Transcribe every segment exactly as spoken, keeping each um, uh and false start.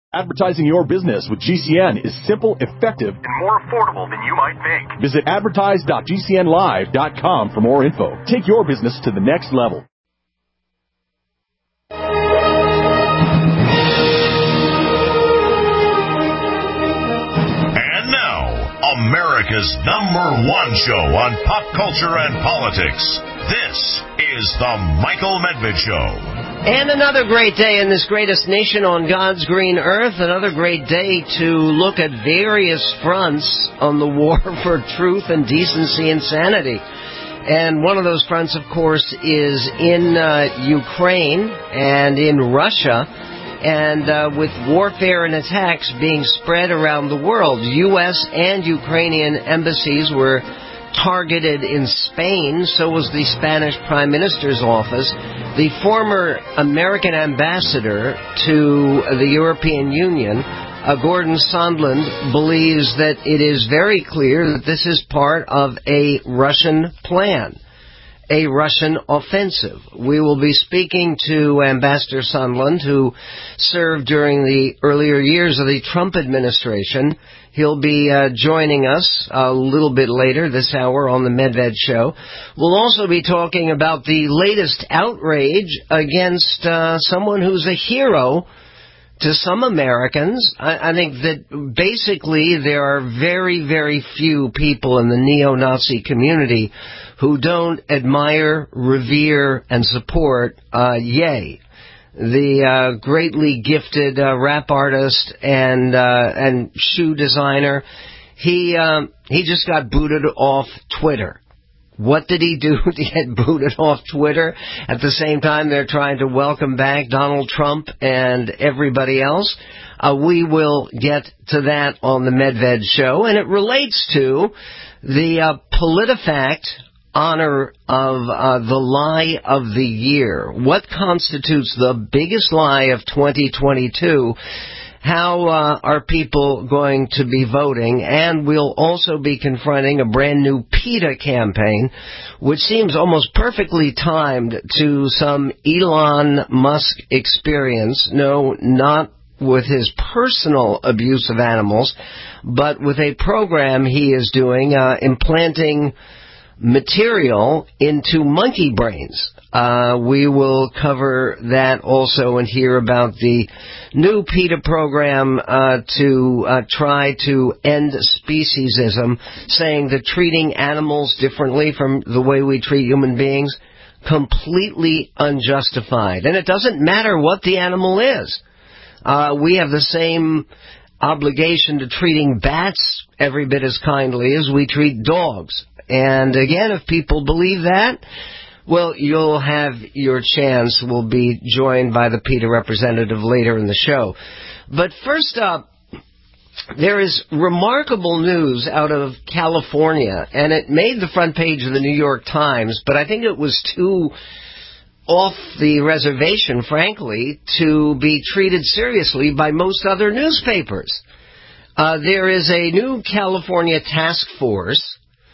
Advertising your business with G C N is simple, effective, and more affordable than you might think. Visit advertise dot g c n live dot com for more info. Take your business to the next level. And now, America's number one show on pop culture and politics. This is The Michael Medved Show. And another great day in this greatest nation on God's green earth. Another great day to look at various fronts on the war for truth and decency and sanity. And one of those fronts, of course, is in uh, Ukraine and in Russia. And uh, with warfare and attacks being spread around the world, U S and Ukrainian embassies were targeted in Spain. So was the Spanish Prime Minister's office. The former American ambassador to the European Union, uh, Gordon Sondland, believes that it is very clear that this is part of a Russian plan, a Russian offensive. We will be speaking to Ambassador Sondland, who served during the earlier years of the Trump administration. He'll be uh, joining us a little bit later this hour on the Medved Show. We'll also be talking about the latest outrage against uh, someone who's a hero to some Americans. I, I think that basically there are very, very few people in the neo-Nazi community who don't admire, revere, and support uh, Ye, the uh, greatly gifted uh, rap artist and uh, and shoe designer. He um, he just got booted off Twitter. What did he do to get booted off Twitter? At the same time, they're trying to welcome back Donald Trump and everybody else. Uh, we will get to that on the Medved Show, and it relates to the uh, PolitiFact honor of uh, the lie of the year. What constitutes the biggest lie of twenty twenty-two? How uh, are people going to be voting? And we'll also be confronting a brand new PETA campaign, which seems almost perfectly timed to some Elon Musk experience. No, not with his personal abuse of animals, but with a program he is doing, uh, implanting material into monkey brains. Uh, we will cover that also and hear about the new PETA program uh, to uh, try to end speciesism, saying that treating animals differently from the way we treat human beings, completely unjustified. And it doesn't matter what the animal is. Uh, we have the same obligation to treating bats every bit as kindly as we treat dogs. And again, if people believe that, well, you'll have your chance. We'll be joined by the PETA representative later in the show. But first up, there is remarkable news out of California, and it made the front page of the New York Times, but I think it was too off the reservation, frankly, to be treated seriously by most other newspapers. Uh, there is a new California task force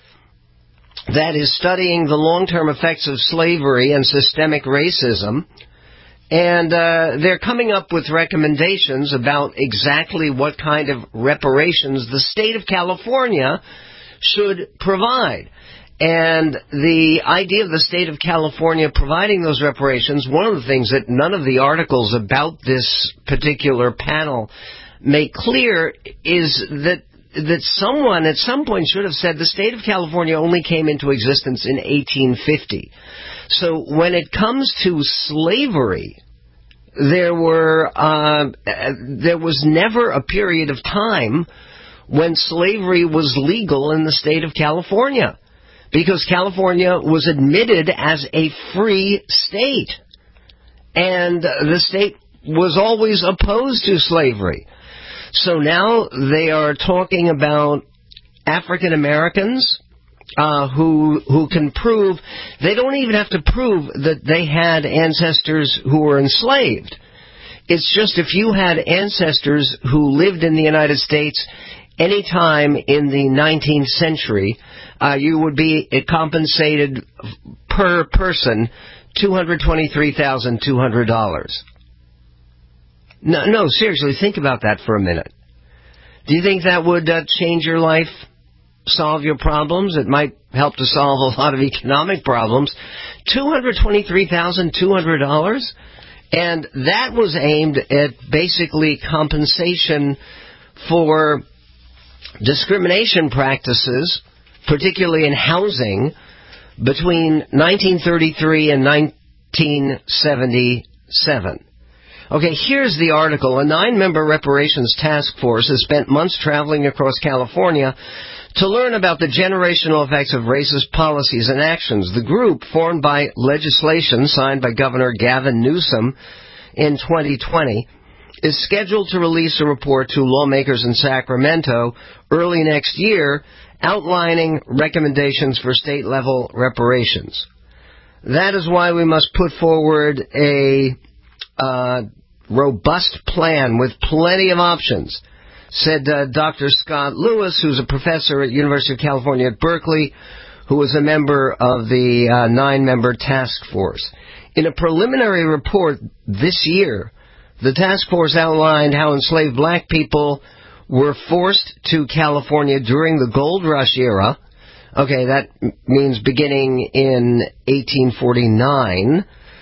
that is studying the long-term effects of slavery and systemic racism, and uh, they're coming up with recommendations about exactly what kind of reparations the state of California should provide. And the idea of the state of California providing those reparations, one of the things that none of the articles about this particular panel make clear is that that someone at some point should have said the state of California only came into existence in eighteen fifty. So when it comes to slavery, there were uh, there was never a period of time when slavery was legal in the state of California, because California was admitted as a free state, and the state was always opposed to slavery. So now they are talking about African Americans uh, who who can prove, they don't even have to prove that they had ancestors who were enslaved. It's just if you had ancestors who lived in the United States any time in the nineteenth century, uh, you would be compensated per person two hundred twenty-three thousand two hundred dollars. No, no, seriously, think about that for a minute. Do you think that would uh, change your life, solve your problems? It might help to solve a lot of economic problems. two hundred twenty-three thousand two hundred dollars? And that was aimed at basically compensation for discrimination practices, particularly in housing, between nineteen thirty-three and nineteen seventy-seven. Okay, here's the article. A nine-member reparations task force has spent months traveling across California to learn about the generational effects of racist policies and actions. The group, formed by legislation signed by Governor Gavin Newsom in twenty twenty, is scheduled to release a report to lawmakers in Sacramento early next year outlining recommendations for state-level reparations. That is why we must put forward a uh, robust plan with plenty of options, said uh, Doctor Scott Lewis, who's a professor at University of California at Berkeley, who was a member of the uh, nine-member task force. In a preliminary report this year, the task force outlined how enslaved black people were forced to California during the Gold Rush era. Okay, that means beginning in eighteen forty-nine.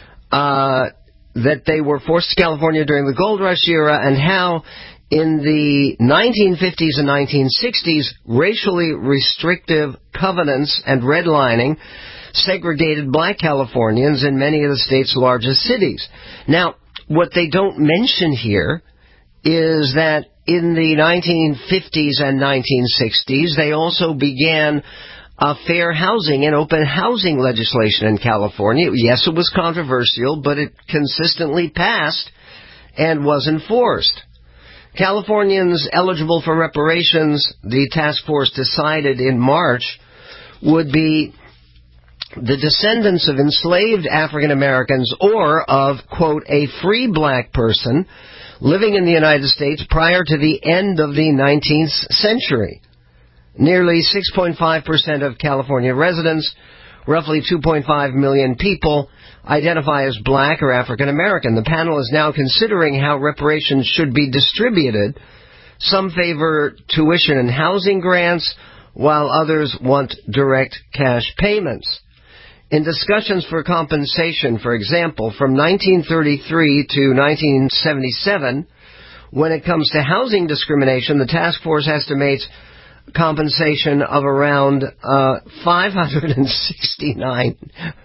Uh, that they were forced to California during the Gold Rush era, and how in the nineteen fifties and nineteen sixties, racially restrictive covenants and redlining segregated black Californians in many of the state's largest cities. Now, what they don't mention here is that in the nineteen fifties and nineteen sixties, they also began uh, fair housing and open housing legislation in California. Yes, it was controversial, but it consistently passed and was enforced. Californians eligible for reparations, the task force decided in March, would be the descendants of enslaved African Americans or of, quote, a free black person living in the United States prior to the end of the nineteenth century. Nearly six point five percent of California residents, roughly two point five million people, identify as black or African American. The panel is now considering how reparations should be distributed. Some favor tuition and housing grants, while others want direct cash payments. In discussions for compensation, for example, from nineteen thirty-three to nineteen seventy-seven, when it comes to housing discrimination, the task force estimates compensation of around uh, five hundred sixty-nine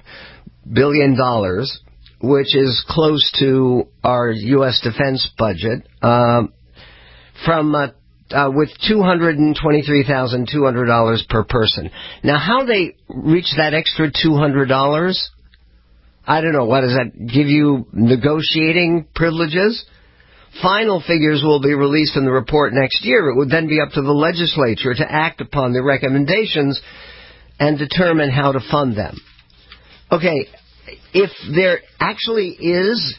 billion dollars, which is close to our U S defense budget, uh, from uh, uh, with two hundred twenty-three thousand two hundred dollars per person. Now, how they reach that extra two hundred dollars, I don't know. What does that give you? Negotiating privileges? Final figures will be released in the report next year. It would then be up to the legislature to act upon the recommendations and determine how to fund them. Okay, if there actually is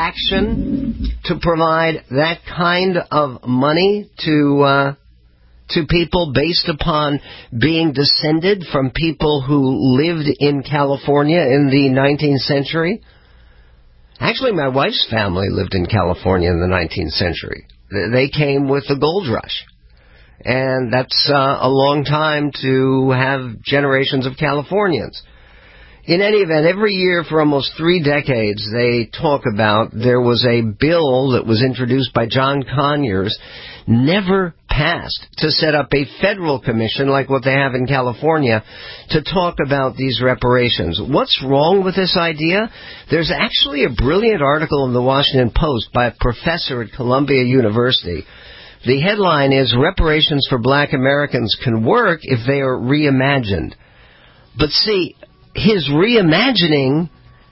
action to provide that kind of money to uh, to people based upon being descended from people who lived in California in the nineteenth century. Actually, my wife's family lived in California in the nineteenth century. They came with the gold rush. And that's uh, a long time to have generations of Californians. In any event, every year for almost three decades, they talk about there was a bill that was introduced by John Conyers, never passed, to set up a federal commission like what they have in California to talk about these reparations. What's wrong with this idea? There's actually a brilliant article in the Washington Post by a professor at Columbia University. The headline is, "Reparations for Black Americans Can Work If They Are Reimagined." But see, his reimagining,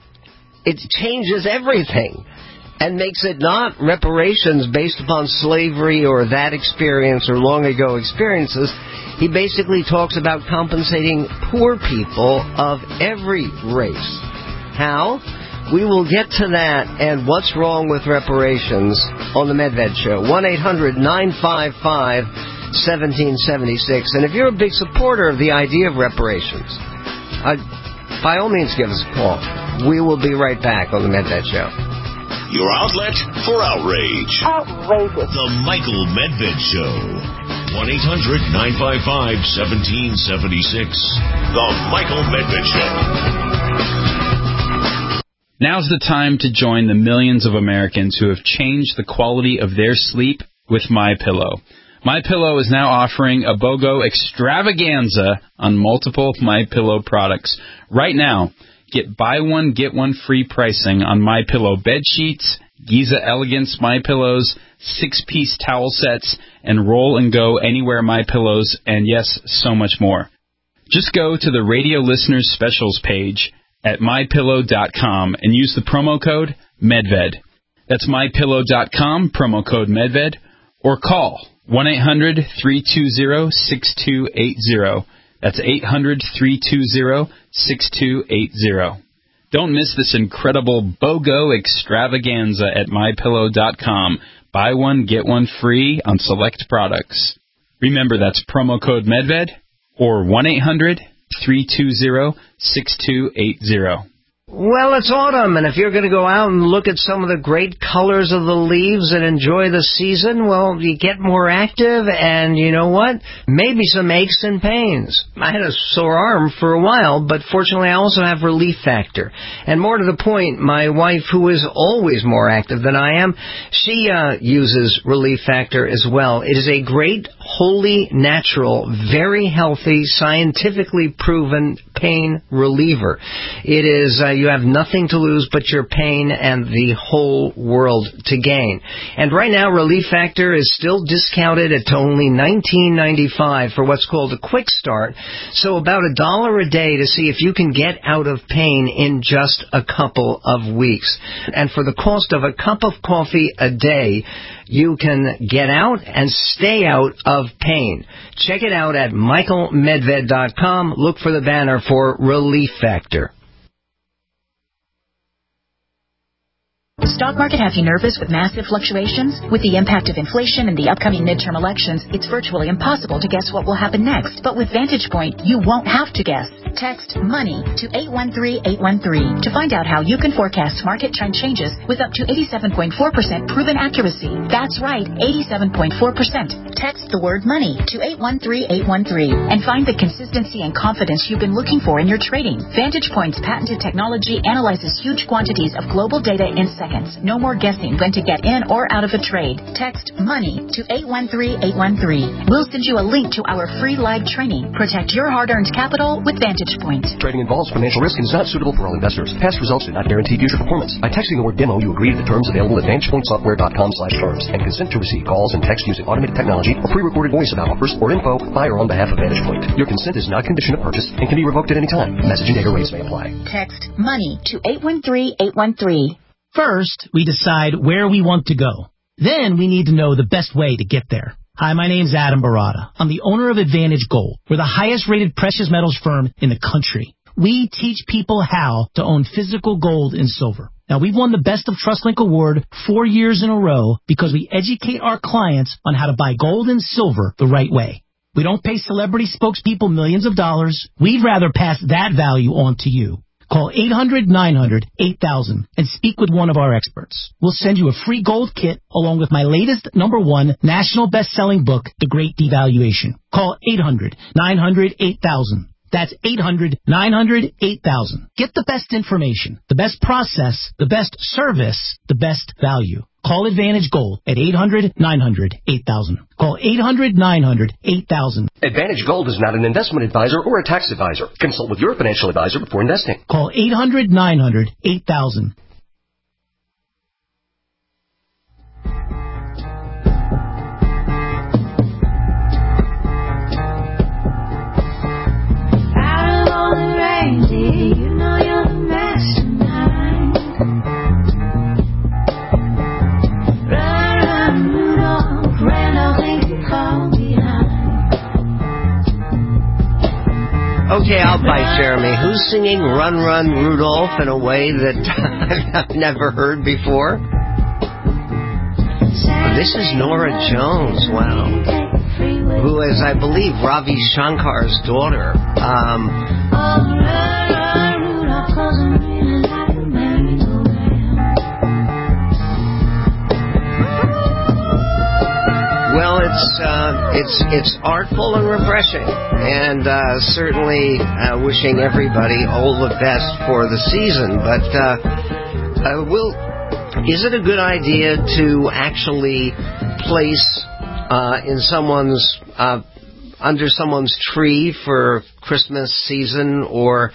it changes everything and makes it not reparations based upon slavery or that experience or long ago experiences. He basically talks about compensating poor people of every race. How? We will get to that and what's wrong with reparations on the Medved Show. one eight hundred nine five five one seven seven six. And if you're a big supporter of the idea of reparations, uh, by all means give us a call. We will be right back on the Medved Show. your outlet for outrage. Outrageous. The Michael Medved Show. one eight hundred nine five five one seven seven six. The Michael Medved Show. Now's the time to join the millions of Americans who have changed the quality of their sleep with MyPillow. MyPillow is now offering a BOGO extravaganza on multiple MyPillow products. Right now, get buy one, get one free pricing on MyPillow bed sheets, Giza Elegance MyPillows, six-piece towel sets, and Roll and Go Anywhere MyPillows, and yes, so much more. Just go to the Radio Listeners Specials page at my pillow dot com and use the promo code MEDVED. That's my pillow dot com, promo code MEDVED, or call one eight hundred three two zero six two eight zero. That's eight hundred three two zero six two eight zero. Don't miss this incredible BOGO extravaganza at my pillow dot com. Buy one, get one free on select products. Remember, that's promo code MEDVED or one eight hundred three two zero six two eight zero. Well, it's autumn, and if you're going to go out and look at some of the great colors of the leaves and enjoy the season, well, you get more active, and you know what? Maybe some aches and pains. I had a sore arm for a while, but fortunately I also have Relief Factor. And more to the point, my wife, who is always more active than I am, she uh, uses Relief Factor as well. It is a great, wholly natural, very healthy, scientifically proven pain reliever. It is... Uh, You have nothing to lose but your pain and the whole world to gain. And right now, Relief Factor is still discounted at only nineteen ninety-five for what's called a quick start. So about a dollar a day to see if you can get out of pain in just a couple of weeks. And for the cost of a cup of coffee a day, you can get out and stay out of pain. Check it out at michael medved dot com. Look for the banner for Relief Factor. The stock market has you nervous with massive fluctuations? With the impact of inflation and the upcoming midterm elections, it's virtually impossible to guess what will happen next. But with Vantage Point, you won't have to guess. Text MONEY to eight one three eight one three to find out how you can forecast market trend changes with up to eighty-seven point four percent proven accuracy. That's right, eighty-seven point four percent. Text the word MONEY to eight one three eight one three and find the consistency and confidence you've been looking for in your trading. Vantage Point's patented technology analyzes huge quantities of global data in seconds. No more guessing when to get in or out of a trade. Text MONEY to eight one three eight one three. We'll send you a link to our free live training. Protect your hard-earned capital with Vantage Point. Trading involves financial risk and is not suitable for all investors. Past results do not guarantee future performance. By texting the word demo, you agree to the terms available at vantage point software dot com slash terms and consent to receive calls and text using automated technology or pre-recorded voice about offers or info by or on behalf of Vantage Point. Your consent is not condition of purchase and can be revoked at any time. Message and data rates may apply. Text MONEY to eight one three eight one three. First, we decide where we want to go. Then we need to know the best way to get there. Hi, my name's Adam Barada. I'm the owner of Advantage Gold. We're the highest-rated precious metals firm in the country. We teach people how to own physical gold and silver. Now, we've won the Best of TrustLink Award four years in a row because we educate our clients on how to buy gold and silver the right way. We don't pay celebrity spokespeople millions of dollars. We'd rather pass that value on to you. Call eight hundred nine hundred eight thousand and speak with one of our experts. We'll send you a free gold kit along with my latest number one national best-selling book, The Great Devaluation. Call eight hundred nine hundred eight thousand. That's eight hundred nine hundred eight thousand. Get the best information, the best process, the best service, the best value. Call Advantage Gold at eight hundred nine hundred eight thousand. Call eight hundred nine hundred eight thousand. Advantage Gold is not an investment advisor or a tax advisor. Consult with your financial advisor before investing. Call eight hundred nine hundred eight thousand. You know you're the mastermind. Run, run, Rudolph, Randolph, ain't you fall behind. Okay, I'll bite Jeremy. Who's singing Run, Run, Rudolph in a way that I've never heard before? Oh, this is Nora Jones, wow. Who is, I believe, Ravi Shankar's daughter. Um... Well, it's uh, it's it's artful and refreshing, and uh, certainly uh, wishing everybody all the best for the season. But uh, uh, will is it a good idea to actually place uh, in someone's uh, under someone's tree for Christmas season, or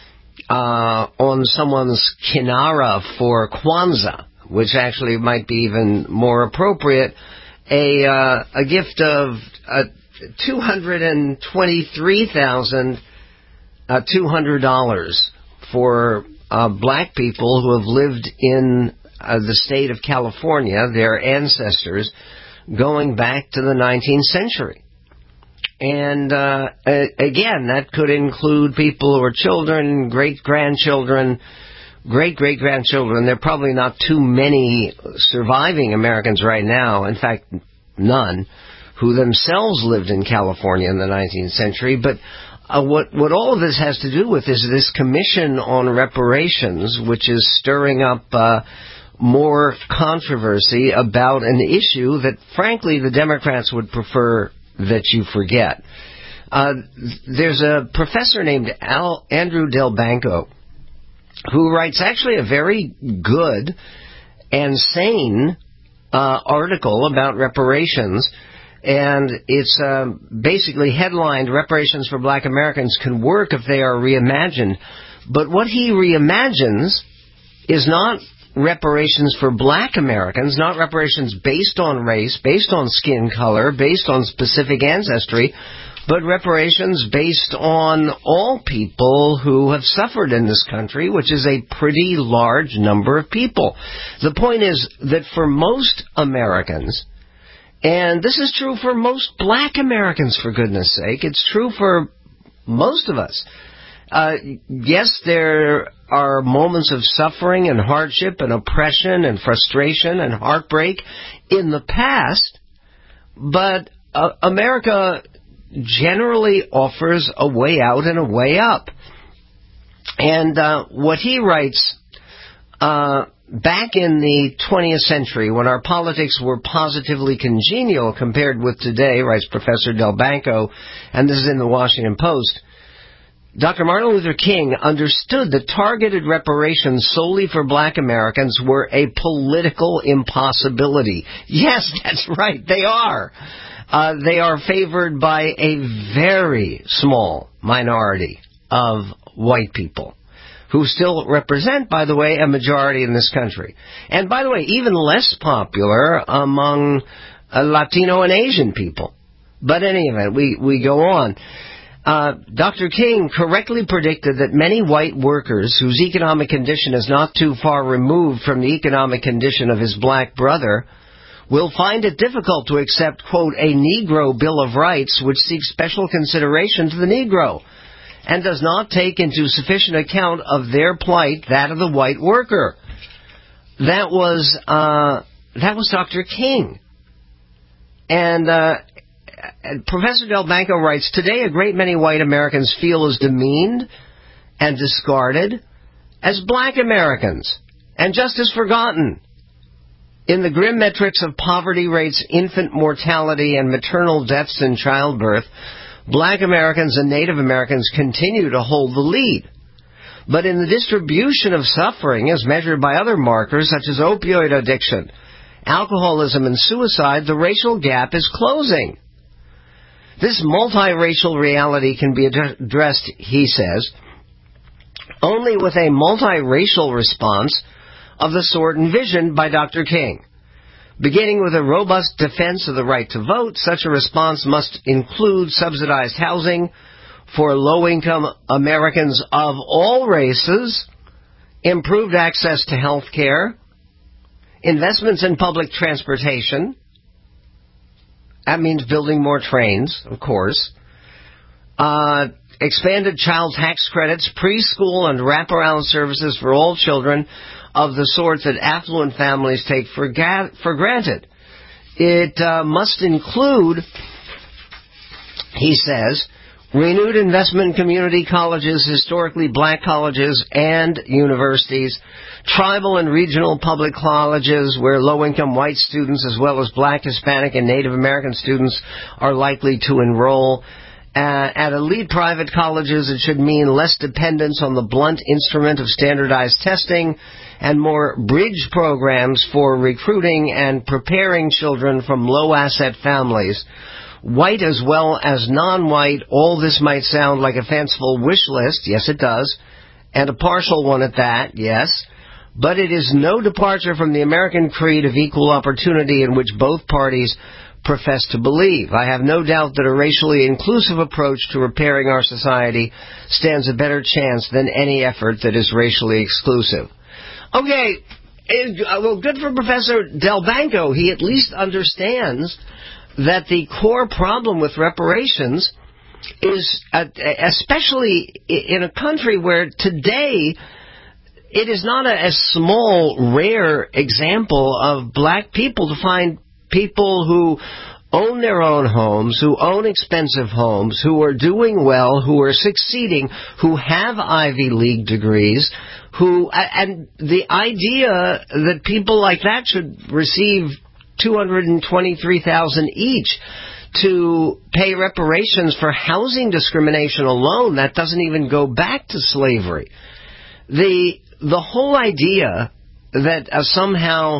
uh, on someone's kinara for Kwanzaa, which actually might be even more appropriate, a uh, a gift of uh, two hundred and twenty-three thousand two hundred dollars for uh, black people who have lived in uh, the state of California, their ancestors, going back to the nineteenth century. And uh, again, that could include people who are children, great-grandchildren, great-great-grandchildren. There are probably not too many surviving Americans right now, in fact, none, who themselves lived in California in the nineteenth century. But uh, what, what all of this has to do with is this Commission on Reparations, which is stirring up uh, more controversy about an issue that, frankly, the Democrats would prefer that you forget. Uh, there's a professor named Al, Andrew Del Banco, who writes actually a very good and sane uh, article about reparations, and it's uh, basically headlined, "Reparations for Black Americans Can Work If They Are Reimagined." But what he reimagines is not reparations for black Americans, not reparations based on race, based on skin color, based on specific ancestry, but reparations based on all people who have suffered in this country, which is a pretty large number of people. The point is that for most Americans, and this is true for most black Americans, for goodness sake, it's true for most of us. Uh, yes, there are moments of suffering and hardship and oppression and frustration and heartbreak in the past, but uh, America generally offers a way out and a way up. And uh, what he writes, uh, back in the twentieth century, when our politics were positively congenial compared with today, writes Professor Del Banco, and this is in the Washington Post, Doctor Martin Luther King understood that targeted reparations solely for black Americans were a political impossibility. Yes, that's right, they are. Uh, they are favored by a very small minority of white people, who still represent, by the way, a majority in this country. And by the way, even less popular among uh, Latino and Asian people. But in any event, we, we go on. Uh, Doctor King correctly predicted that many white workers whose economic condition is not too far removed from the economic condition of his black brother will find it difficult to accept, quote, a Negro Bill of Rights which seeks special consideration to the Negro and does not take into sufficient account of their plight that of the white worker. That was, uh, that was Doctor King. And, uh, Professor Del Banco writes, today a great many white Americans feel as demeaned and discarded as black Americans, and just as forgotten. In the grim metrics of poverty rates, infant mortality, and maternal deaths in childbirth, black Americans and Native Americans continue to hold the lead. But in the distribution of suffering, as measured by other markers such as opioid addiction, alcoholism, and suicide, the racial gap is closing. This multiracial reality can be addressed, he says, only with a multiracial response of the sort envisioned by Doctor King. Beginning with a robust defense of the right to vote, such a response must include subsidized housing for low-income Americans of all races, improved access to health care, investments in public transportation. That means building more trains, of course. Uh, expanded child tax credits, preschool and wraparound services for all children of the sort that affluent families take for, ga- for granted. It uh, must include, he says, renewed investment in community colleges, historically black colleges and universities, tribal and regional public colleges where low-income white students as well as black, Hispanic, and Native American students are likely to enroll. Uh, at elite private colleges, it should mean less dependence on the blunt instrument of standardized testing and more bridge programs for recruiting and preparing children from low-asset families. White as well as non-white, all this might sound like a fanciful wish list. Yes, it does. And a partial one at that, yes. But it is no departure from the American creed of equal opportunity in which both parties profess to believe. I have no doubt that a racially inclusive approach to repairing our society stands a better chance than any effort that is racially exclusive. Okay, well, good for Professor Delbanco. He at least understands that the core problem with reparations is, uh, especially in a country where today it is not a, a small, rare example of black people to find people who own their own homes, who own expensive homes, who are doing well, who are succeeding, who have Ivy League degrees, who, and the idea that people like that should receive two hundred twenty-three thousand dollars each to pay reparations for housing discrimination alone, that doesn't even go back to slavery. The the whole idea that uh, somehow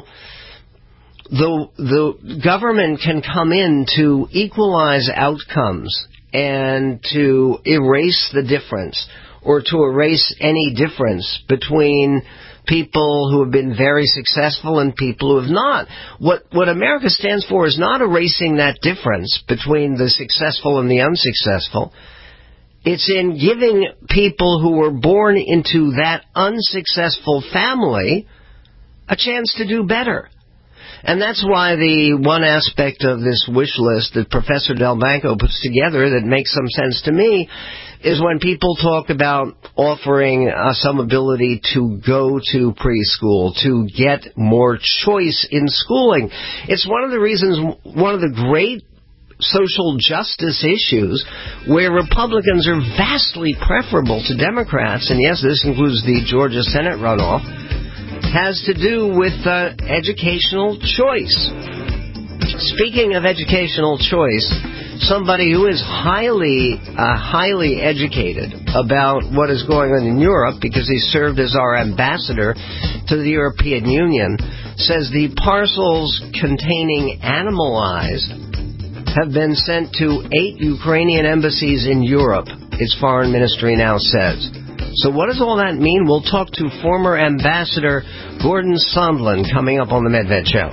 the the government can come in to equalize outcomes and to erase the difference, or to erase any difference between people who have been very successful and people who have not. What what America stands for is not erasing that difference between the successful and the unsuccessful. It's in giving people who were born into that unsuccessful family a chance to do better. And that's why the one aspect of this wish list that Professor Delbanco puts together that makes some sense to me is when people talk about offering uh, some ability to go to preschool, to get more choice in schooling. It's one of the reasons, one of the great social justice issues where Republicans are vastly preferable to Democrats, and yes, this includes the Georgia Senate runoff, has to do with uh, educational choice. Speaking of educational choice, somebody who is highly, uh, highly educated about what is going on in Europe, because he served as our ambassador to the European Union, says the parcels containing animal eyes have been sent to eight Ukrainian embassies in Europe, its foreign ministry now says. So what does all that mean? We'll talk to former Ambassador Gordon Sondland coming up on the Medved Show.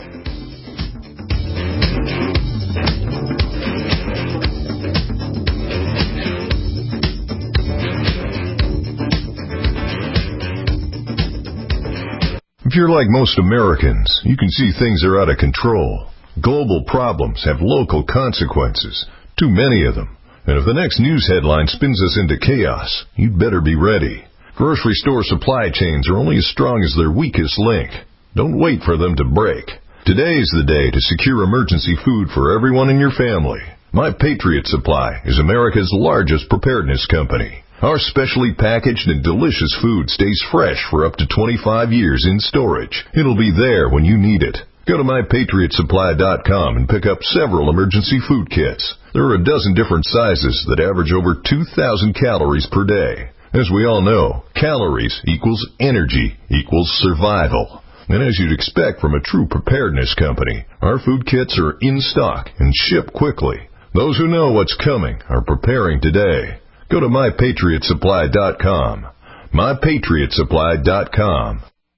If you're like most Americans, you can see things are out of control. Global problems have local consequences, too many of them. And if the next news headline spins us into chaos, you'd better be ready. Grocery store supply chains are only as strong as their weakest link. Don't wait for them to break. Today is the day to secure emergency food for everyone in your family. My Patriot Supply is America's largest preparedness company. Our specially packaged and delicious food stays fresh for up to twenty-five years in storage. It'll be there when you need it. Go to my patriot supply dot com and pick up several emergency food kits. There are a dozen different sizes that average over two thousand calories per day. As we all know, calories equals energy equals survival. And as you'd expect from a true preparedness company, our food kits are in stock and ship quickly. Those who know what's coming are preparing today. Go to my patriot supply dot com. my patriot supply dot com.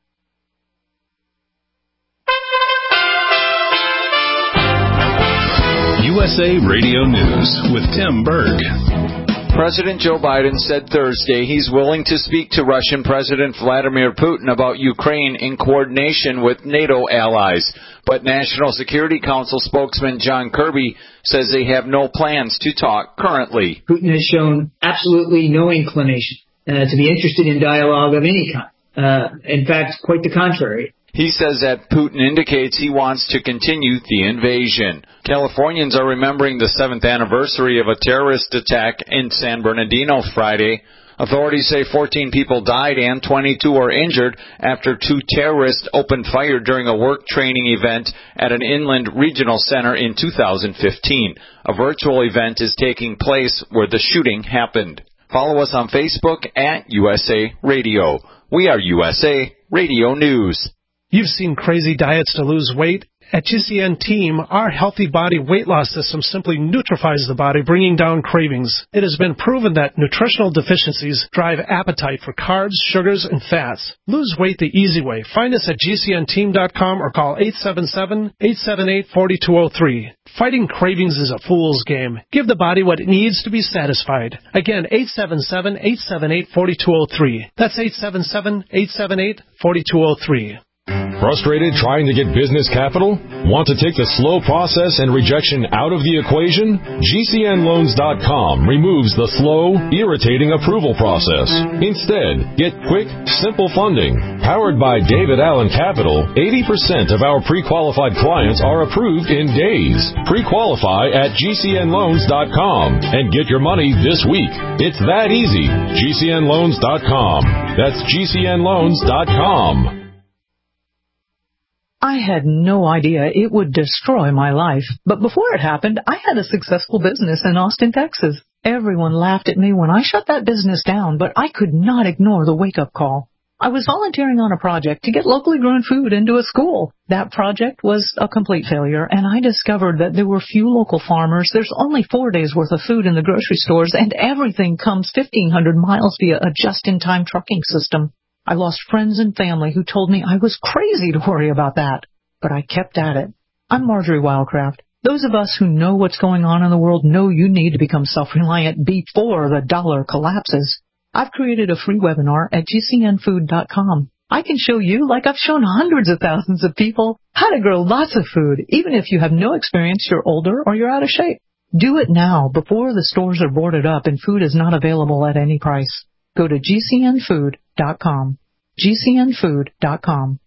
U S A Radio News with Tim Berg. President Joe Biden said Thursday he's willing to speak to Russian President Vladimir Putin about Ukraine in coordination with NATO allies. But National Security Council spokesman John Kirby says they have no plans to talk currently. Putin has shown absolutely no inclination uh, to be interested in dialogue of any kind. Uh, in fact, quite the contrary. He says that Putin indicates he wants to continue the invasion. Californians are remembering the seventh anniversary of a terrorist attack in San Bernardino Friday. Authorities say fourteen people died and twenty-two were injured after two terrorists opened fire during a work training event at an inland regional center in two thousand fifteen. A virtual event is taking place where the shooting happened. Follow us on Facebook at U S A Radio. We are U S A Radio News. You've seen crazy diets to lose weight. At G C N Team, our Healthy Body weight loss system simply neutralizes the body, bringing down cravings. It has been proven that nutritional deficiencies drive appetite for carbs, sugars, and fats. Lose weight the easy way. Find us at G C N team dot com or call eight seven seven, eight seven eight, four two zero three. Fighting cravings is a fool's game. Give the body what it needs to be satisfied. Again, eight seven seven, eight seven eight, four two zero three. That's eight seven seven, eight seven eight, four two zero three. Frustrated trying to get business capital? Want to take the slow process and rejection out of the equation? G C N loans dot com removes the slow, irritating approval process. Instead, get quick, simple funding. Powered by David Allen Capital, eighty percent of our pre-qualified clients are approved in days. Pre-qualify at G C N loans dot com and get your money this week. It's that easy. G C N loans dot com. That's G C N loans dot com. I had no idea it would destroy my life. But before it happened, I had a successful business in Austin, Texas. Everyone laughed at me when I shut that business down, but I could not ignore the wake-up call. I was volunteering on a project to get locally grown food into a school. That project was a complete failure, and I discovered that there were few local farmers. There's only four days' worth of food in the grocery stores, and everything comes fifteen hundred miles via a just-in-time trucking system. I lost friends and family who told me I was crazy to worry about that, but I kept at it. I'm Marjorie Wildcraft. Those of us who know what's going on in the world know you need to become self-reliant before the dollar collapses. I've created a free webinar at G C N food dot com. I can show you, like I've shown hundreds of thousands of people, how to grow lots of food, even if you have no experience, you're older, or you're out of shape. Do it now, before the stores are boarded up and food is not available at any price. Go to G C N food dot com. G C N food dot com.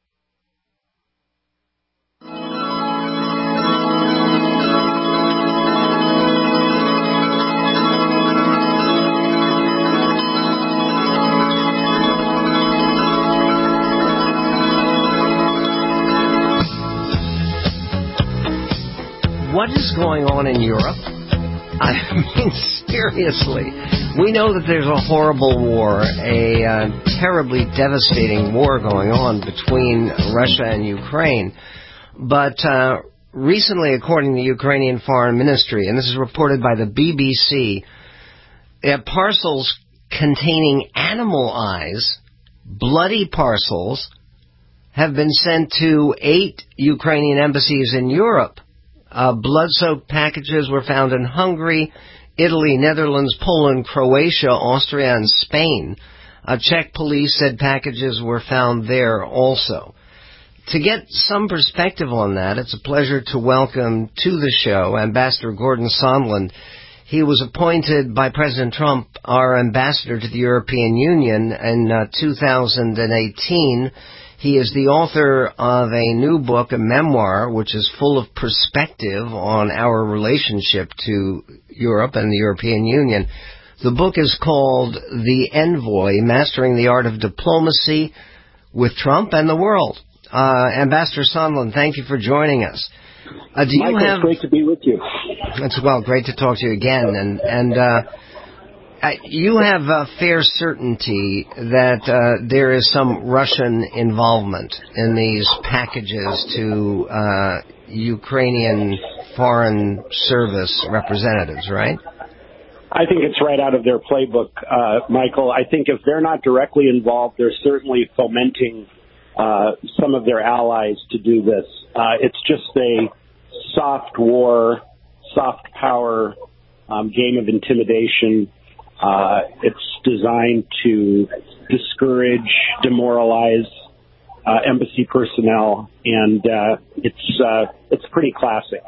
What is going on in Europe? I mean, seriously. We know that there's a horrible war, a uh, terribly devastating war going on between Russia and Ukraine. But uh, recently, according to the Ukrainian Foreign Ministry, and this is reported by the B B C, uh, parcels containing animal eyes, bloody parcels, have been sent to eight Ukrainian embassies in Europe. Uh, blood-soaked packages were found in Hungary, Italy, Netherlands, Poland, Croatia, Austria, and Spain. Uh, Czech police said packages were found there also. To get some perspective on that, it's a pleasure to welcome to the show Ambassador Gordon Sondland. He was appointed by President Trump our ambassador to the European Union in uh, two thousand eighteen. He is the author of a new book, a memoir, which is full of perspective on our relationship to Europe and the European Union. The book is called The Envoy, Mastering the Art of Diplomacy with Trump and the World. Uh, Ambassador Sondland, thank you for joining us. Uh, do Michael, you have, it's great to be with you. It's, well, great to talk to you again. And, and uh, you have a fair certainty that uh, there is some Russian involvement in these packages to uh, Ukrainian Foreign Service representatives, right? I think it's right out of their playbook, uh, Michael. I think if they're not directly involved, they're certainly fomenting uh, some of their allies to do this. Uh, it's just a soft war, soft power um, game of intimidation. Uh, it's designed to discourage, demoralize uh, embassy personnel, and uh, it's uh, it's pretty classic.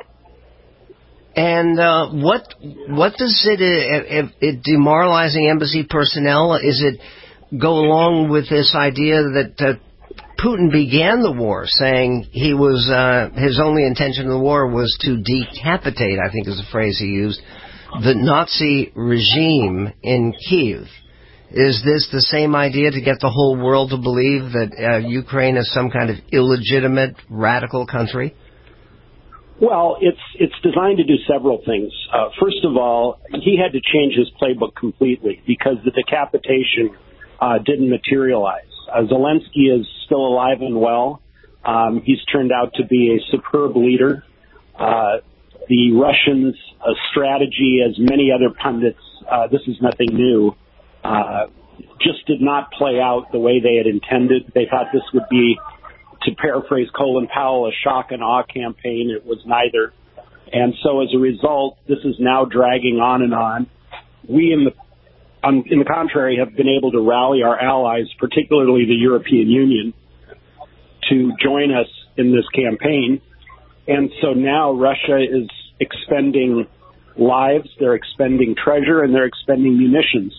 And uh, what what does it, it, it demoralizing embassy personnel? Is it go along with this idea that uh, Putin began the war saying he was uh, his only intention in the war was to decapitate, I think is the phrase he used, the Nazi regime in Kyiv. Is this the same idea, to get the whole world to believe that uh, Ukraine is some kind of illegitimate, radical country? Well, it's it's designed to do several things. Uh, first of all, he had to change his playbook completely because the decapitation uh, didn't materialize. Uh, Zelensky is still alive and well. Um, he's turned out to be a superb leader. Uh, the Russians' uh, strategy, as many other pundits, uh, this is nothing new, uh, just did not play out the way they had intended. They thought this would be, to paraphrase Colin Powell, a shock and awe campaign. It was neither. And so as a result, this is now dragging on and on. We, in the on, in the contrary, have been able to rally our allies, particularly the European Union, to join us in this campaign. And so now Russia is expending lives, they're expending treasure, and they're expending munitions.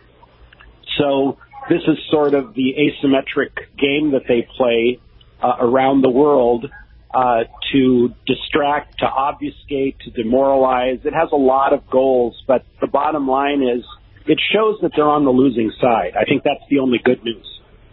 So this is sort of the asymmetric game that they play uh, around the world uh, to distract, to obfuscate, to demoralize. It has a lot of goals, but the bottom line is it shows that they're on the losing side. I think that's the only good news.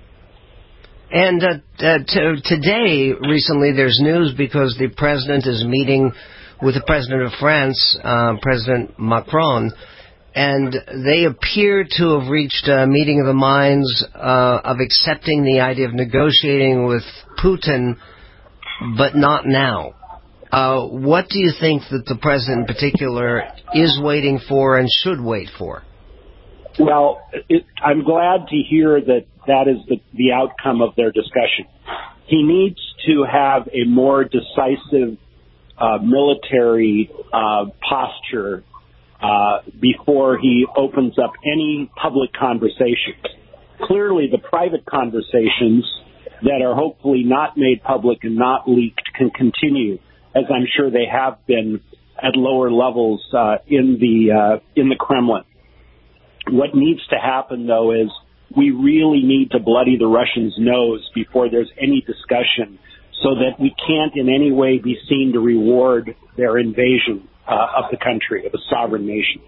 And uh, uh, t- today, recently, there's news because the president is meeting with the president of France, uh, President Macron, and they appear to have reached a meeting of the minds uh, of accepting the idea of negotiating with Putin, but not now. Uh, what do you think that the president in particular is waiting for and should wait for? Well, it, I'm glad to hear that that is the, the outcome of their discussion. He needs to have a more decisive uh, military uh, posture uh, before he opens up any public conversations. Clearly, the private conversations that are hopefully not made public and not leaked can continue, as I'm sure they have been at lower levels uh, in the uh, in the Kremlin. What needs to happen, though, is we really need to bloody the Russians' nose before there's any discussion, so that we can't in any way be seen to reward their invasion uh, of the country, of a sovereign nation.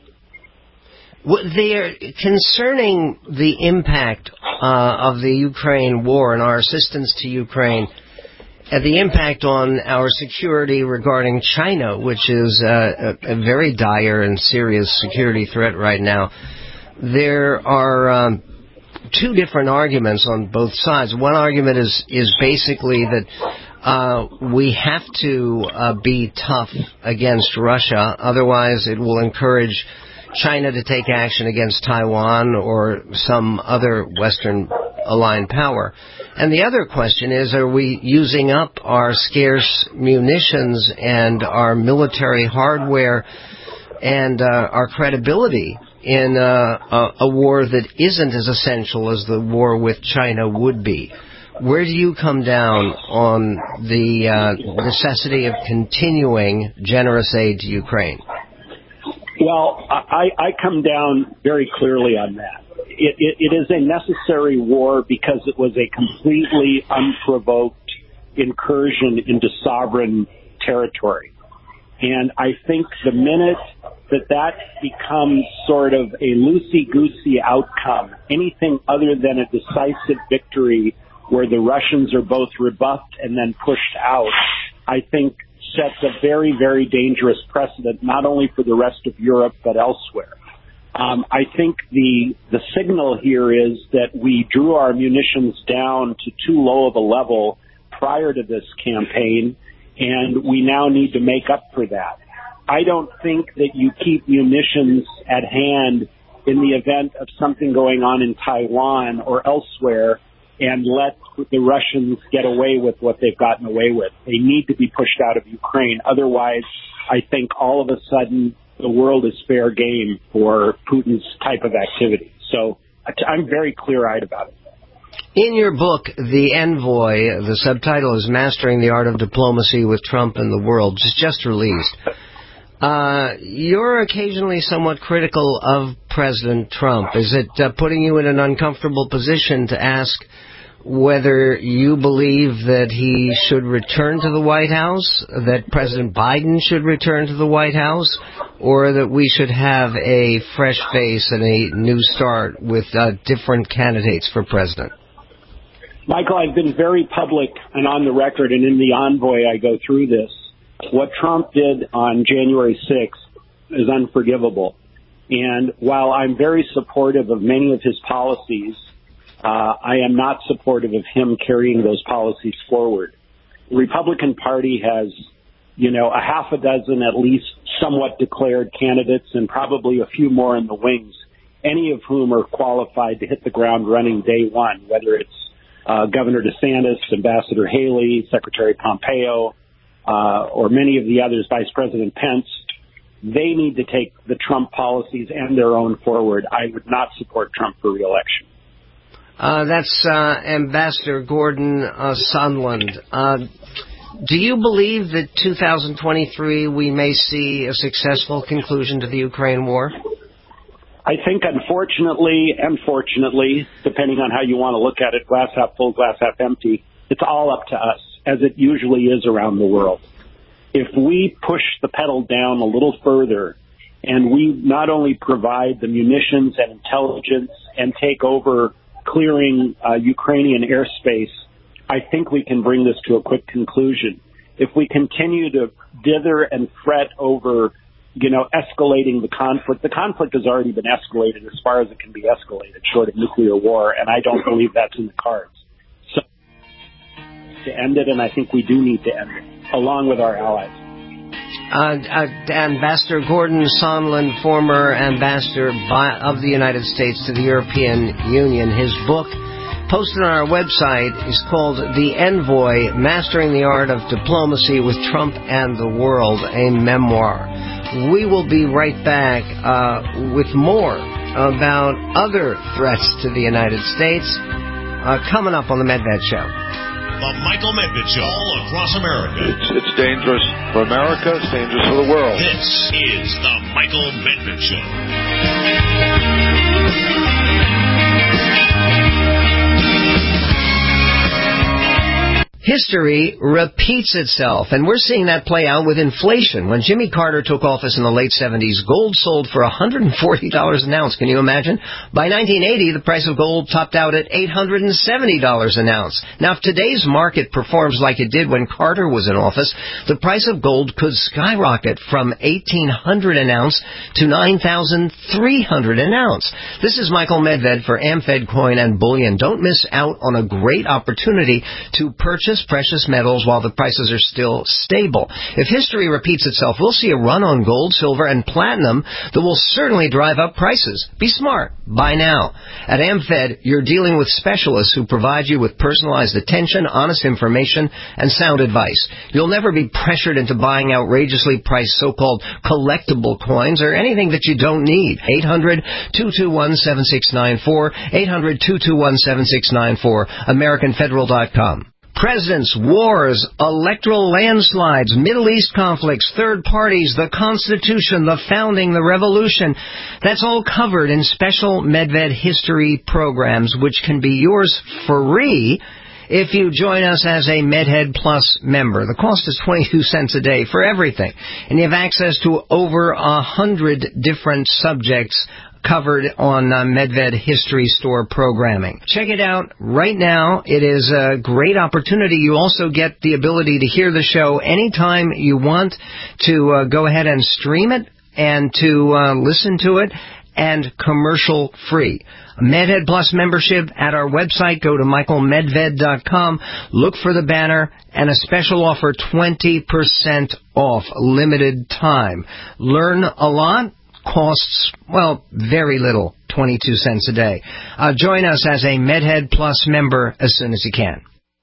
Well, they're concerning the impact uh, of the Ukraine war and our assistance to Ukraine, and the impact on our security regarding China, which is uh, a, a very dire and serious security threat right now. There are um, two different arguments on both sides. One argument is is basically that uh, we have to uh, be tough against Russia, otherwise it will encourage China to take action against Taiwan or some other Western aligned power. And the other question is, are we using up our scarce munitions and our military hardware and uh, our credibility in uh, a, a war that isn't as essential as the war with China would be? Where do you come down on the uh, necessity of continuing generous aid to Ukraine? Well, I, I come down very clearly on that. It, it, it is a necessary war because it was a completely unprovoked incursion into sovereign territory. And I think the minute that that becomes sort of a loosey-goosey outcome, anything other than a decisive victory where the Russians are both rebuffed and then pushed out, I think sets a very, very dangerous precedent, not only for the rest of Europe, but elsewhere. Um, I think the the signal here is that we drew our munitions down to too low of a level prior to this campaign, and we now need to make up for that. I don't think that you keep munitions at hand in the event of something going on in Taiwan or elsewhere and let the Russians get away with what they've gotten away with. They need to be pushed out of Ukraine. Otherwise, I think all of a sudden the world is fair game for Putin's type of activity. So I'm very clear-eyed about it. In your book, The Envoy, the subtitle is Mastering the Art of Diplomacy with Trump and the World, just, just released. Uh, you're occasionally somewhat critical of President Trump. Is it uh, putting you in an uncomfortable position to ask whether you believe that he should return to the White House, that President Biden should return to the White House, or that we should have a fresh face and a new start with uh, different candidates for president. Michael, I've been very public and on the record, and in the envoy I go through this. What Trump did on January sixth is unforgivable. And while I'm very supportive of many of his policies, uh, I am not supportive of him carrying those policies forward. The Republican Party has, you know, a half a dozen at least somewhat declared candidates and probably a few more in the wings, any of whom are qualified to hit the ground running day one, whether it's uh, Governor DeSantis, Ambassador Haley, Secretary Pompeo, uh, or many of the others, Vice President Pence. They need to take the Trump policies and their own forward. I would not support Trump for re-election. Uh, that's uh, Ambassador Gordon uh, Sondland. Uh, do you believe that two thousand twenty-three we may see a successful conclusion to the Ukraine war? I think, unfortunately and fortunately, depending on how you want to look at it, glass half full, glass half empty, it's all up to us, as it usually is around the world. If we push the pedal down a little further and we not only provide the munitions and intelligence and take over clearing uh, Ukrainian airspace, I think we can bring this to a quick conclusion. If we continue to dither and fret over, you know, escalating the conflict, the conflict has already been escalated as far as it can be escalated, short of nuclear war, and I don't believe that's in the cards. So to end it, and I think we do need to end it, along with our allies. Uh, uh, Ambassador Gordon Sondland, former ambassador by, of the United States to the European Union, his book, posted on our website, is called The Envoy, Mastering the Art of Diplomacy with Trump and the World, a memoir. We will be right back uh, with more about other threats to the United States uh, coming up on the Medved Show. The Michael Medved Show, all across America. It's, it's dangerous for America. It's dangerous for the world. This is the Michael Medved Show. History repeats itself, and we're seeing that play out with inflation. When Jimmy Carter took office in the late seventies, gold sold for one hundred forty dollars an ounce. Can you imagine? By nineteen eighty, the price of gold topped out at eight hundred seventy dollars an ounce. Now, if today's market performs like it did when Carter was in office, the price of gold could skyrocket from eighteen hundred dollars an ounce to nine thousand three hundred dollars an ounce. This is Michael Medved for AmFed Coin and Bullion. Don't miss out on a great opportunity to purchase precious metals while the prices are still stable. If history repeats itself, we'll see a run on gold, silver, and platinum that will certainly drive up prices. Be smart. Buy now. At AmFed, you're dealing with specialists who provide you with personalized attention, honest information, and sound advice. You'll never be pressured into buying outrageously priced so-called collectible coins or anything that you don't need. eight hundred, two two one, seven six nine four, eight hundred, two two one, seven six nine four, American Federal dot com. Presidents, wars, electoral landslides, Middle East conflicts, third parties, the Constitution, the founding, the revolution. That's all covered in special Medved history programs, which can be yours free if you join us as a MedHead Plus member. The cost is twenty-two cents a day for everything, and you have access to over a hundred different subjects covered on uh, Medved History Store programming. Check it out right now. It is a great opportunity. You also get the ability to hear the show anytime you want, to uh, go ahead and stream it and to uh, listen to it, and commercial free. MedHead Plus membership at our website. Go to michael medved dot com. Look for the banner and a special offer, twenty percent off, limited time. Learn a lot. Costs, well, very little, twenty-two cents a day. Uh, join us as a MedHead Plus member as soon as you can.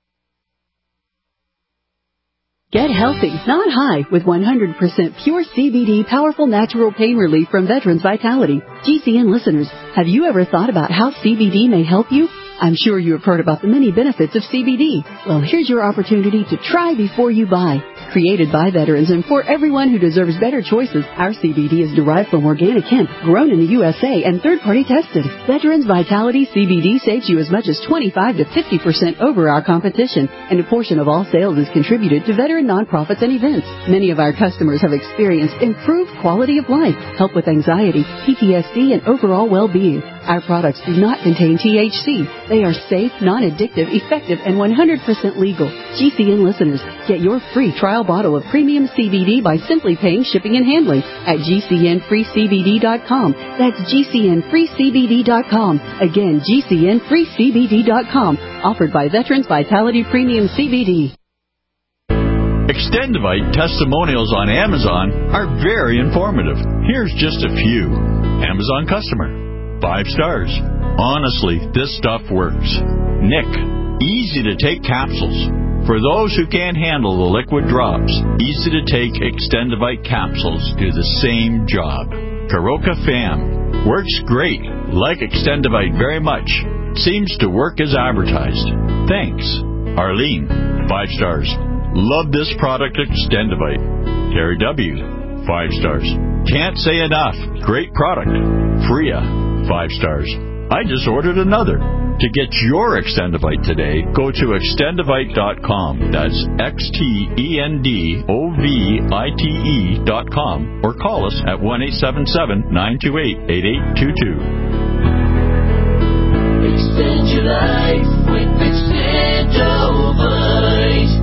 Get healthy, not high, with one hundred percent pure C B D powerful natural pain relief from Veterans Vitality. G C N listeners, have you ever thought about how C B D may help you? I'm sure you have heard about the many benefits of C B D. Well, here's your opportunity to try before you buy. Created by veterans and for everyone who deserves better choices, our C B D is derived from organic hemp, grown in the U S A and third-party tested. Veterans Vitality C B D saves you as much as twenty-five to fifty percent over our competition, and a portion of all sales is contributed to veteran nonprofits and events. Many of our customers have experienced improved quality of life, help with anxiety, P T S D, and overall well-being. Our products do not contain T H C. They are safe, non-addictive, effective, and one hundred percent legal. G C N listeners, get your free trial bottle of premium C B D by simply paying shipping and handling at G C N free C B D dot com. That's G C N free C B D dot com. Again, G C N free C B D dot com. Offered by Veterans Vitality Premium C B D. Extendivite testimonials on Amazon are very informative. Here's just a few. Amazon customer. Five stars. Honestly, this stuff works. Nick. Easy to take capsules. For those who can't handle the liquid drops, easy to take Extendivite capsules do the same job. Karoka Fam. Works great. Like Extendivite very much. Seems to work as advertised. Thanks. Arlene. Five stars. Love this product, Extendivite. Terry W. Five stars. Can't say enough. Great product. Freya. Five stars. I just ordered another. To get your Extendivite today, go to extendivite dot com. That's X T E N D O V I T E dot com. Or call us at one eight seven seven, nine two eight, eight eight two two. Extend your life with Extendivite.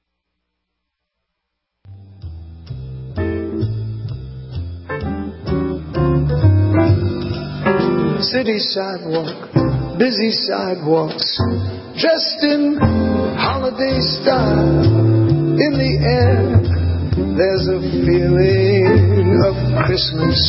City sidewalk, busy sidewalks, dressed in holiday style. In the air, there's a feeling of Christmas.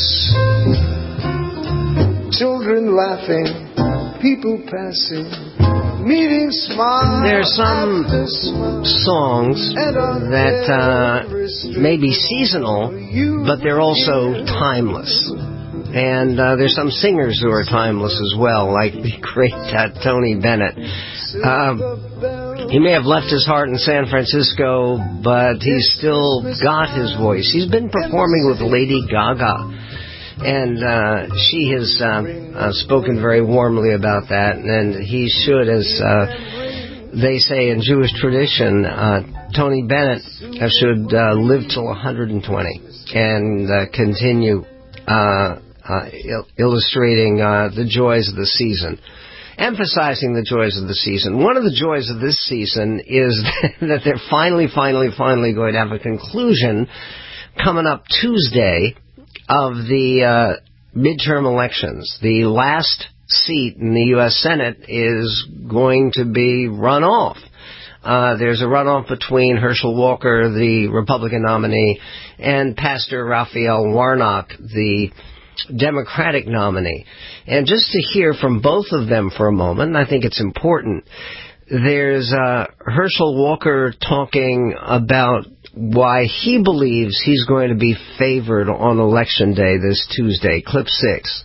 Children laughing, people passing, meeting smiles. There are some songs that uh, may be seasonal, but they're also timeless. And uh, there's some singers who are timeless as well, like the great uh, Tony Bennett. Uh, he may have left his heart in San Francisco, but he's still got his voice. He's been performing with Lady Gaga, and uh, she has uh, uh, spoken very warmly about that, and he should, as uh, they say in Jewish tradition, uh, Tony Bennett should uh, live till one hundred twenty and uh, continue uh Uh, il- illustrating uh, the joys of the season, emphasizing the joys of the season. One of the joys of this season is that they're finally, finally, finally going to have a conclusion coming up Tuesday of the uh, midterm elections. The last seat in the U S Senate is going to be run off. Uh, there's a runoff between Herschel Walker, the Republican nominee, and Pastor Raphael Warnock, the Democratic nominee. And just to hear from both of them for a moment, I think it's important. There's uh, Herschel Walker talking about why he believes he's going to be favored on Election Day this Tuesday. Clip six.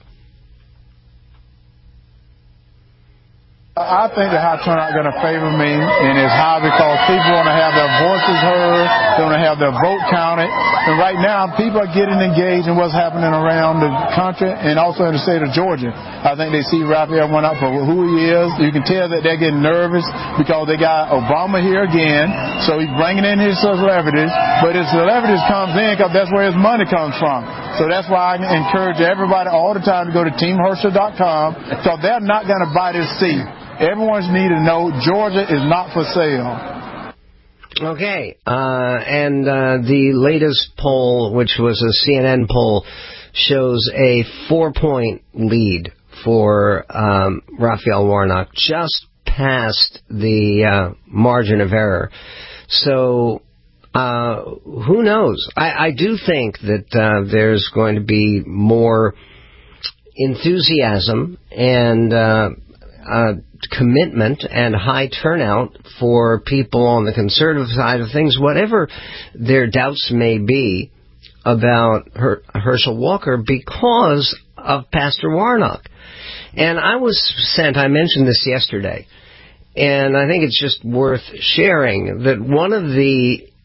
I think the high turnout going to favor me, and it's high because people want to have their voices heard, they want to have their vote counted, and right now people are getting engaged in what's happening around the country and also in the state of Georgia. I think they see Raphael went up for who he is. You can tell that they're getting nervous because they got Obama here again, so he's bringing in his celebrities, but his celebrities comes in because that's where his money comes from. So that's why I encourage everybody all the time to go to team herschel dot com because they're not going to buy this seat. Everyone's need to know Georgia is not for sale. Okay, uh, and uh, the latest poll, which was a C N N poll, shows a four-point lead for um, Raphael Warnock, just past the uh, margin of error. So, uh, who knows? I, I do think that uh, there's going to be more enthusiasm and uh, uh, commitment and high turnout for people on the conservative side of things, whatever their doubts may be about Her- Herschel Walker, because of Pastor Warnock. And I was sent, I mentioned this yesterday, and I think it's just worth sharing, that one of the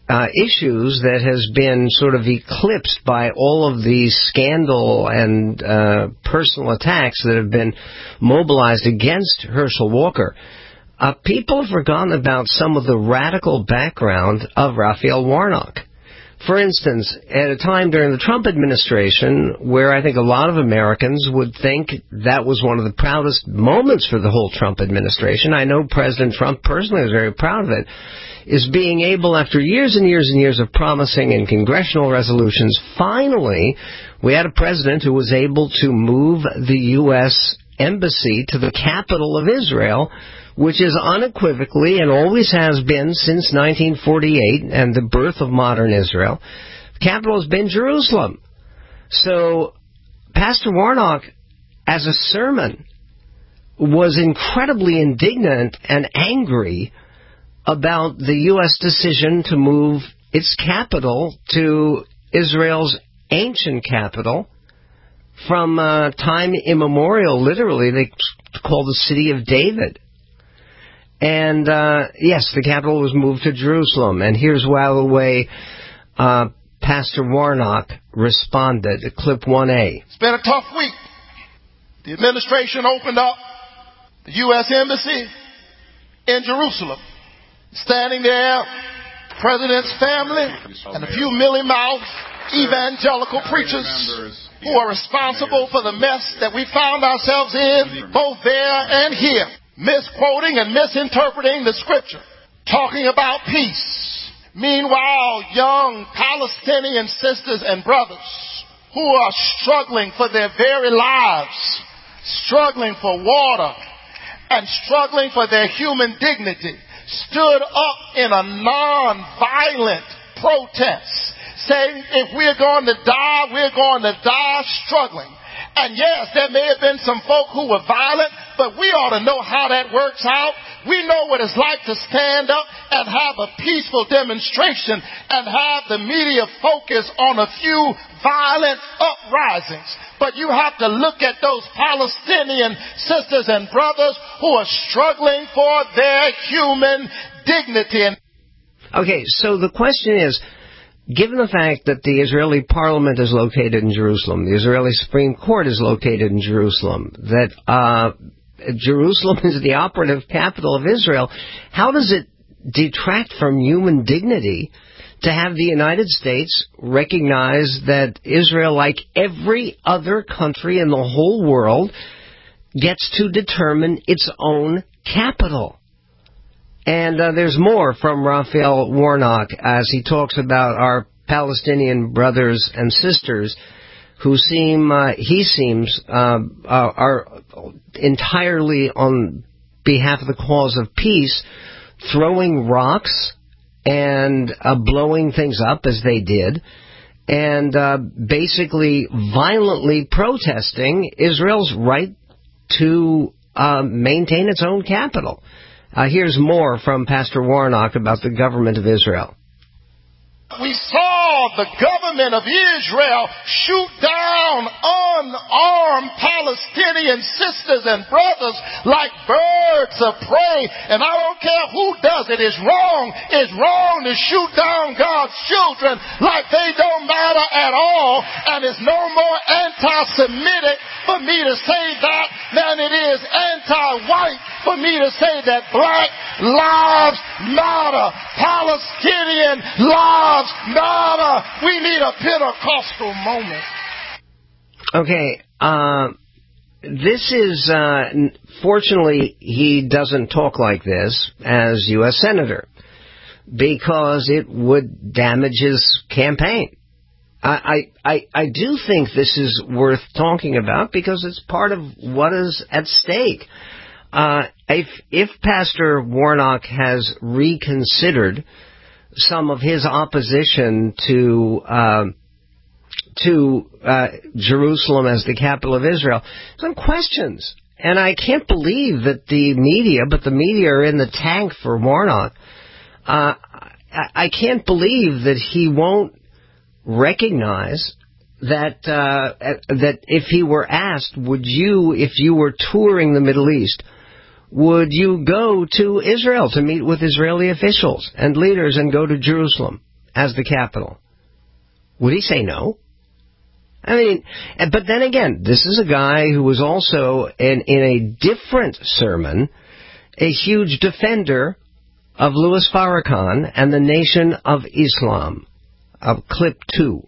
uh, issues that has been sort of eclipsed by all of the scandal and uh, personal attacks that have been mobilized against Herschel Walker. Uh, people have forgotten about some of the radical background of Raphael Warnock. For instance, at a time during the Trump administration where I think a lot of Americans would think that was one of the proudest moments for the whole Trump administration, I know President Trump personally was very proud of it, is being able, after years and years and years of promising and congressional resolutions, finally we had a president who was able to move the U S embassy to the capital of Israel, which is unequivocally and always has been since nineteen forty-eight and the birth of modern Israel. The capital has been Jerusalem. So Pastor Warnock, as a sermon, was incredibly indignant and angry about the U S decision to move its capital to Israel's ancient capital. From uh, time immemorial, literally, they call the city of David. And, uh, yes, the capital was moved to Jerusalem. And here's the way uh, Pastor Warnock responded. Clip one A. It's been a tough week. The administration opened up the U S Embassy in Jerusalem. Standing there, the President's family and a few mealy-mouthed evangelical preachers who are responsible for the mess that we found ourselves in, both there and here. Misquoting and misinterpreting the scripture, talking about peace. Meanwhile, young Palestinian sisters and brothers who are struggling for their very lives, struggling for water, and struggling for their human dignity, stood up in a non-violent protest, saying if we're going to die, we're going to die struggling. And yes, there may have been some folk who were violent, but we ought to know how that works out. We know what it's like to stand up and have a peaceful demonstration and have the media focus on a few violent uprisings. But you have to look at those Palestinian sisters and brothers who are struggling for their human dignity. Okay, so the question is, given the fact that the Israeli parliament is located in Jerusalem, the Israeli Supreme Court is located in Jerusalem, that uh, Jerusalem is the operative capital of Israel, how does it detract from human dignity to have the United States recognize that Israel, like every other country in the whole world, gets to determine its own capital? And uh, there's more from Raphael Warnock as he talks about our Palestinian brothers and sisters who seem, uh, he seems, uh, uh, are entirely on behalf of the cause of peace, throwing rocks and uh, blowing things up as they did, and uh, basically violently protesting Israel's right to uh, maintain its own capital. Uh, here's more from Pastor Warnock about the government of Israel. We saw the government of Israel shoot down unarmed Palestinian sisters and brothers like birds of prey. And I don't care who does it. It's wrong. It's wrong to shoot down God's children like they don't matter at all. And it's no more anti-Semitic for me to say that than it is anti-white for me to say that black lives matter. Palestinian lives matter. We need a Pentecostal moment. Okay, uh, this is, uh, fortunately, he doesn't talk like this as U S Senator because it would damage his campaign. I, I, I do think this is worth talking about because it's part of what is at stake. Uh, if, if Pastor Warnock has reconsidered some of his opposition to uh, to uh, Jerusalem as the capital of Israel, some questions. And I can't believe that the media, but the media are in the tank for Warnock. Uh, I, I can't believe that he won't recognize that uh, that if he were asked, would you, if you were touring the Middle East, would you go to Israel to meet with Israeli officials and leaders and go to Jerusalem? as the capital, would he say no? I mean, but then again, this is a guy who was also, in, in a different sermon, a huge defender of Louis Farrakhan and the Nation of Islam, of clip two.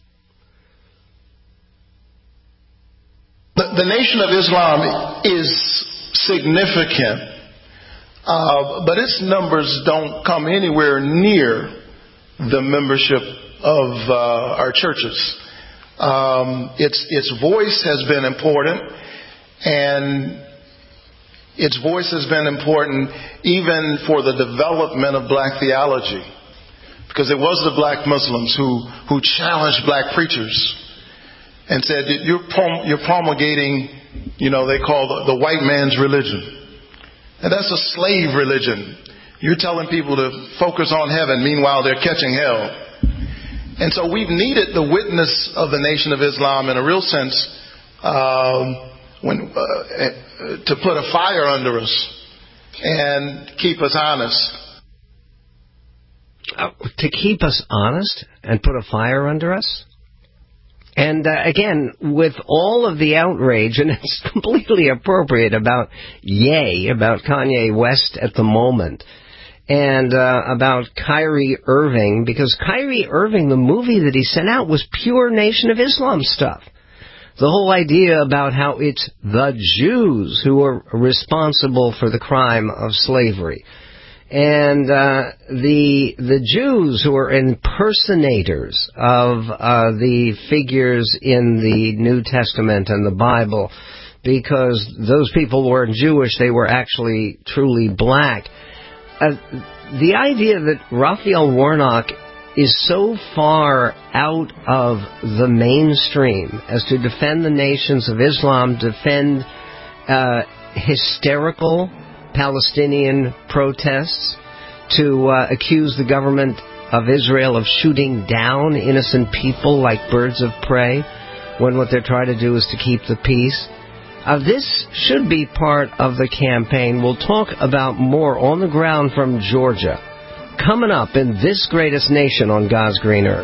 The, the Nation of Islam is significant, uh, but its numbers don't come anywhere near the membership of uh, our churches. Um, its its voice has been important, and its voice has been important even for the development of black theology, because it was the black Muslims who who challenged black preachers and said, "You're prom- you're promulgating, you know, they call the, the white man's religion, and that's a slave religion. You're telling people to focus on heaven, meanwhile they're catching hell." And so we've needed the witness of the Nation of Islam in a real sense um, when uh, to put a fire under us and keep us honest. Uh, to keep us honest and put a fire under us? And uh, again, with all of the outrage, and it's completely appropriate about Ye, about Kanye West at the moment, and uh, about Kyrie Irving, because Kyrie Irving, the movie that he sent out, was pure Nation of Islam stuff. The whole idea about how it's the Jews who are responsible for the crime of slavery. And uh, the the Jews who are impersonators of uh, the figures in the New Testament and the Bible, because those people weren't Jewish, they were actually truly black. Uh, the idea that Raphael Warnock is so far out of the mainstream as to defend the nations of Islam, defend uh, hysterical Palestinian protests, to uh, accuse the government of Israel of shooting down innocent people like birds of prey, when what they're trying to do is to keep the peace. Uh, this should be part of the campaign. We'll talk about more on the ground from Georgia, coming up in This Greatest Nation on God's Green Earth.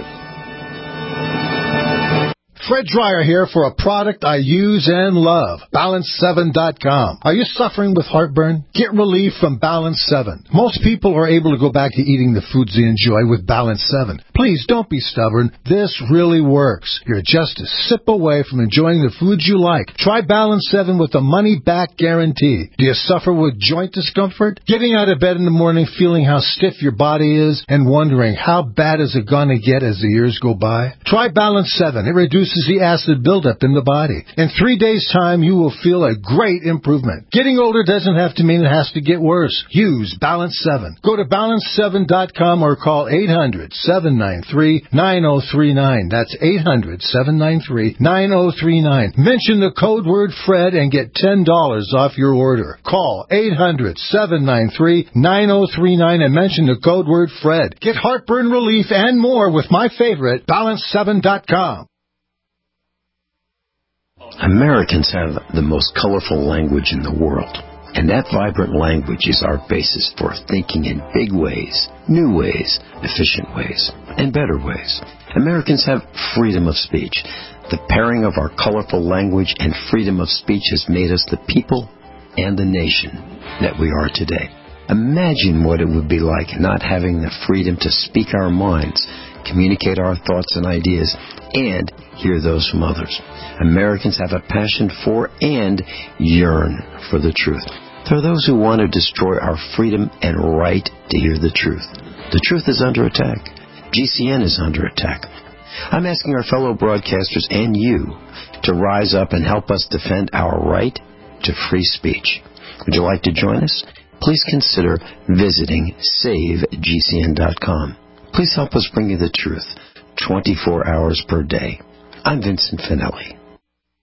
Fred Dreyer here for a product I use and love, Balance seven dot com. Are you suffering with heartburn? Get relief from Balance seven. Most people are able to go back to eating the foods they enjoy with Balance seven. Please don't be stubborn. This really works. You're just a sip away from enjoying the foods you like. Try Balance seven with a money-back guarantee. Do you suffer with joint discomfort? Getting out of bed in the morning feeling how stiff your body is and wondering how bad is it going to get as the years go by? Try Balance seven. It reduces the acid buildup in the body. In three days' time, you will feel a great improvement. Getting older doesn't have to mean it has to get worse. Use Balance seven. Go to balance seven dot com or call eight hundred, seven nine three, nine zero three nine. That's eight hundred, seven nine three, nine zero three nine. Mention the code word Fred and get ten dollars off your order. Call eight hundred, seven nine three, nine zero three nine and mention the code word Fred. Get heartburn relief and more with my favorite, balance seven dot com. Americans have the most colorful language in the world, and that vibrant language is our basis for thinking in big ways, new ways, efficient ways, and better ways. Americans have freedom of speech. The pairing of our colorful language and freedom of speech has made us the people and the nation that we are today. Imagine what it would be like not having the freedom to speak our minds, communicate our thoughts and ideas, and hear those from others. Americans have a passion for and yearn for the truth. There are those who want to destroy our freedom and right to hear the truth. The truth is under attack. G C N is under attack. I'm asking our fellow broadcasters and you to rise up and help us defend our right to free speech. Would you like to join us? Please consider visiting save G C N dot com. Please help us bring you the truth twenty-four hours per day. I'm Vincent Finelli.